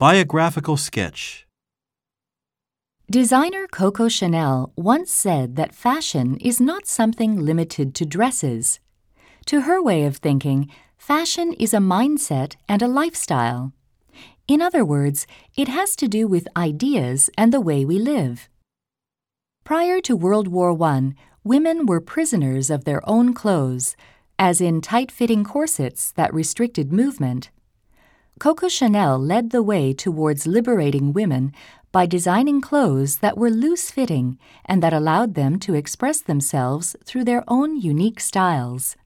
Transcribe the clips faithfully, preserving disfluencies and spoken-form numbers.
Biographical sketch. Designer Coco Chanel once said that fashion is not something limited to dresses. To her way of thinking, fashion is a mindset and a lifestyle. In other words, it has to do with ideas and the way we live. Prior to World War One, women were prisoners of their own clothes, as in tight-fitting corsets that restricted movement. Coco Chanel led the way towards liberating women by designing clothes that were loose-fitting and that allowed them to express themselves through their own unique styles.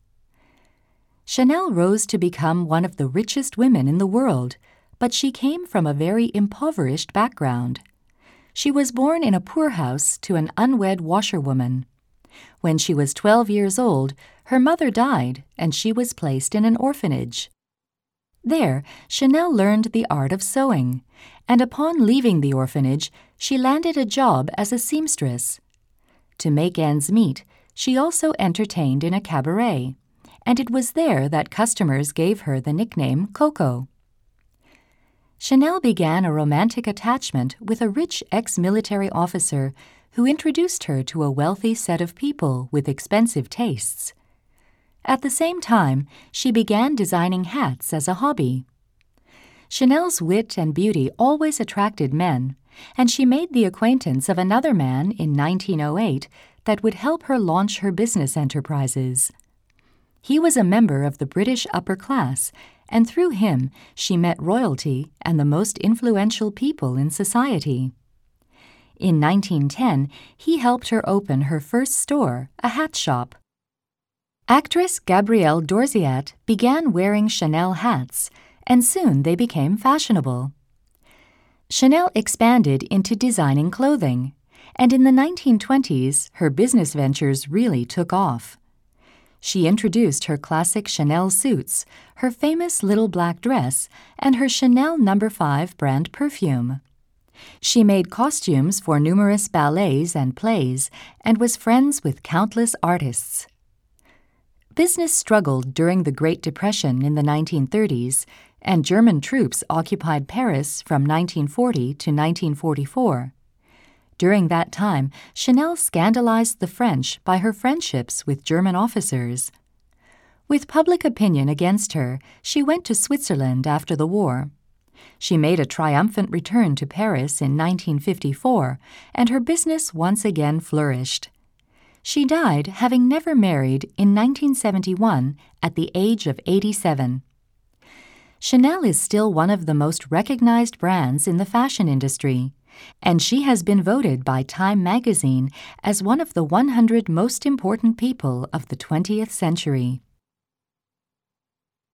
Chanel rose to become one of the richest women in the world, but she came from a very impoverished background. She was born in a poor house to an unwed washerwoman. When she was twelve years old, her mother died and she was placed in an orphanage. There, Chanel learned the art of sewing, and upon leaving the orphanage, she landed a job as a seamstress. To make ends meet, she also entertained in a cabaret, and it was there that customers gave her the nickname Coco. Chanel began a romantic attachment with a rich ex-military officer who introduced her to a wealthy set of people with expensive tastes. At the same time, she began designing hats as a hobby. Chanel's wit and beauty always attracted men, and she made the acquaintance of another man in nineteen oh eight that would help her launch her business enterprises. He was a member of the British upper class, and through him she met royalty and the most influential people in society. In nineteen ten, he helped her open her first store, a hat shop. Actress Gabrielle Dourziat began wearing Chanel hats, and soon they became fashionable. Chanel expanded into designing clothing, and in the nineteen twenties, her business ventures really took off. She introduced her classic Chanel suits, her famous little black dress, and her Chanel number five brand perfume. She made costumes for numerous ballets and plays and was friends with countless artists. Business struggled during the Great Depression in the nineteen thirties, and German troops occupied Paris from nineteen forty to nineteen forty-four. During that time, Chanel scandalized the French by her friendships with German officers. With public opinion against her, she went to Switzerland after the war. She made a triumphant return to Paris in nineteen fifty-four, and her business once again flourished. She died, having never married, in nineteen seventy-one at the age of eighty-seven. Chanel is still one of the most recognized brands in the fashion industry, and she has been voted by Time magazine as one of the one hundred most important people of the twentieth century.